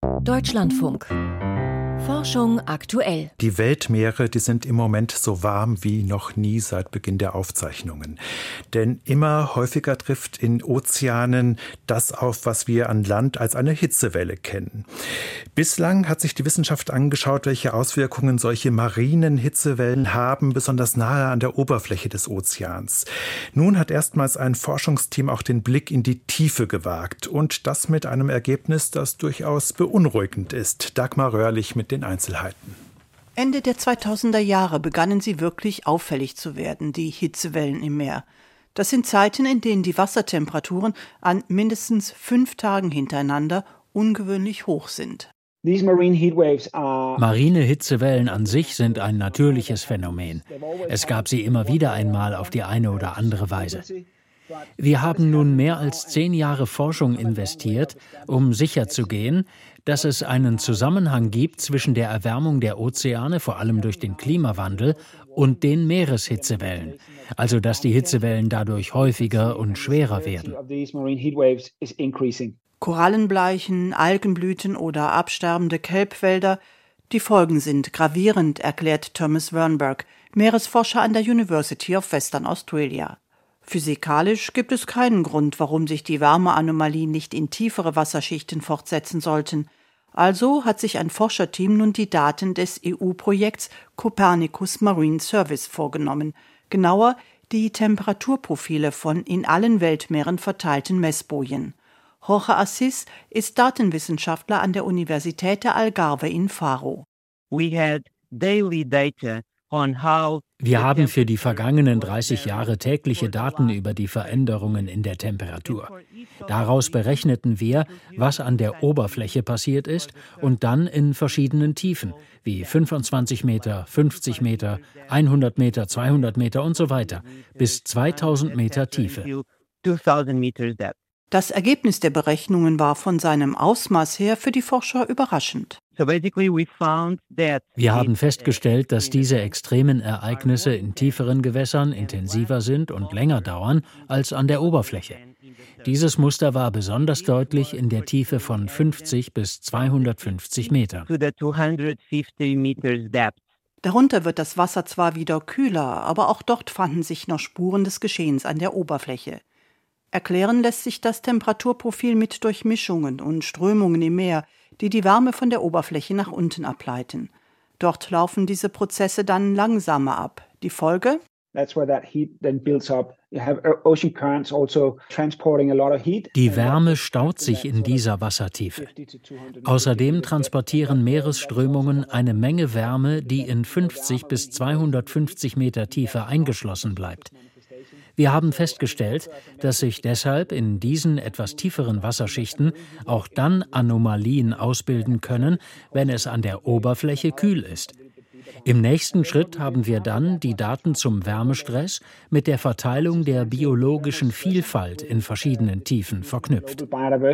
Deutschlandfunk. Forschung aktuell. Die Weltmeere, die sind im Moment so warm wie noch nie seit Beginn der Aufzeichnungen. Denn immer häufiger trifft in Ozeanen das auf, was wir an Land als eine Hitzewelle kennen. Bislang hat sich die Wissenschaft angeschaut, welche Auswirkungen solche marinen Hitzewellen haben, besonders nahe an der Oberfläche des Ozeans. Nun hat erstmals ein Forschungsteam auch den Blick in die Tiefe gewagt. Und das mit einem Ergebnis, das durchaus beunruhigend ist. Dagmar Röhrlich mit den Einzelheiten. Ende der 2000er Jahre begannen sie wirklich auffällig zu werden, die Hitzewellen im Meer. Das sind Zeiten, in denen die Wassertemperaturen an mindestens 5 Tagen hintereinander ungewöhnlich hoch sind. Marine Hitzewellen an sich sind ein natürliches Phänomen. Es gab sie immer wieder einmal auf die eine oder andere Weise. Wir haben nun mehr als 10 Jahre Forschung investiert, um sicherzugehen, dass es einen Zusammenhang gibt zwischen der Erwärmung der Ozeane, vor allem durch den Klimawandel, und den Meereshitzewellen. Also dass die Hitzewellen dadurch häufiger und schwerer werden. Korallenbleichen, Algenblüten oder absterbende Kelbwälder, die Folgen sind gravierend, erklärt Thomas Wernberg, Meeresforscher an der University of Western Australia. Physikalisch gibt es keinen Grund, warum sich die Wärmeanomalien nicht in tiefere Wasserschichten fortsetzen sollten. Also hat sich ein Forscherteam nun die Daten des EU-Projekts Copernicus Marine Service vorgenommen. Genauer die Temperaturprofile von in allen Weltmeeren verteilten Messbojen. Jorge Assis ist Datenwissenschaftler an der Universität der Algarve in Faro. Wir haben für die vergangenen 30 Jahre tägliche Daten über die Veränderungen in der Temperatur. Daraus berechneten wir, was an der Oberfläche passiert ist und dann in verschiedenen Tiefen, wie 25 Meter, 50 Meter, 100 Meter, 200 Meter und so weiter, bis 2000 Meter Tiefe. Das Ergebnis der Berechnungen war von seinem Ausmaß her für die Forscher überraschend. Wir haben festgestellt, dass diese extremen Ereignisse in tieferen Gewässern intensiver sind und länger dauern als an der Oberfläche. Dieses Muster war besonders deutlich in der Tiefe von 50 bis 250 Meter. Darunter wird das Wasser zwar wieder kühler, aber auch dort fanden sich noch Spuren des Geschehens an der Oberfläche. Erklären lässt sich das Temperaturprofil mit Durchmischungen und Strömungen im Meer, die die Wärme von der Oberfläche nach unten ableiten. Dort laufen diese Prozesse dann langsamer ab. Die Folge? Die Wärme staut sich in dieser Wassertiefe. Außerdem transportieren Meeresströmungen eine Menge Wärme, die in 50 bis 250 Meter Tiefe eingeschlossen bleibt. Wir haben festgestellt, dass sich deshalb in diesen etwas tieferen Wasserschichten auch dann Anomalien ausbilden können, wenn es an der Oberfläche kühl ist. Im nächsten Schritt haben wir dann die Daten zum Wärmestress mit der Verteilung der biologischen Vielfalt in verschiedenen Tiefen verknüpft.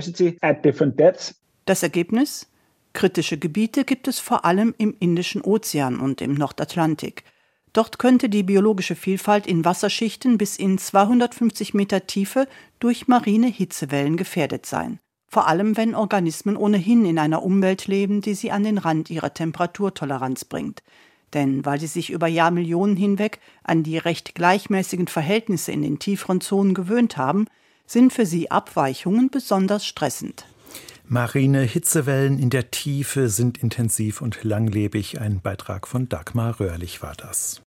Das Ergebnis? Kritische Gebiete gibt es vor allem im Indischen Ozean und im Nordatlantik. Dort könnte die biologische Vielfalt in Wasserschichten bis in 250 Meter Tiefe durch marine Hitzewellen gefährdet sein. Vor allem, wenn Organismen ohnehin in einer Umwelt leben, die sie an den Rand ihrer Temperaturtoleranz bringt. Denn weil sie sich über Jahrmillionen hinweg an die recht gleichmäßigen Verhältnisse in den tieferen Zonen gewöhnt haben, sind für sie Abweichungen besonders stressend. Marine Hitzewellen in der Tiefe sind intensiv und langlebig. Ein Beitrag von Dagmar Röhrlich war das.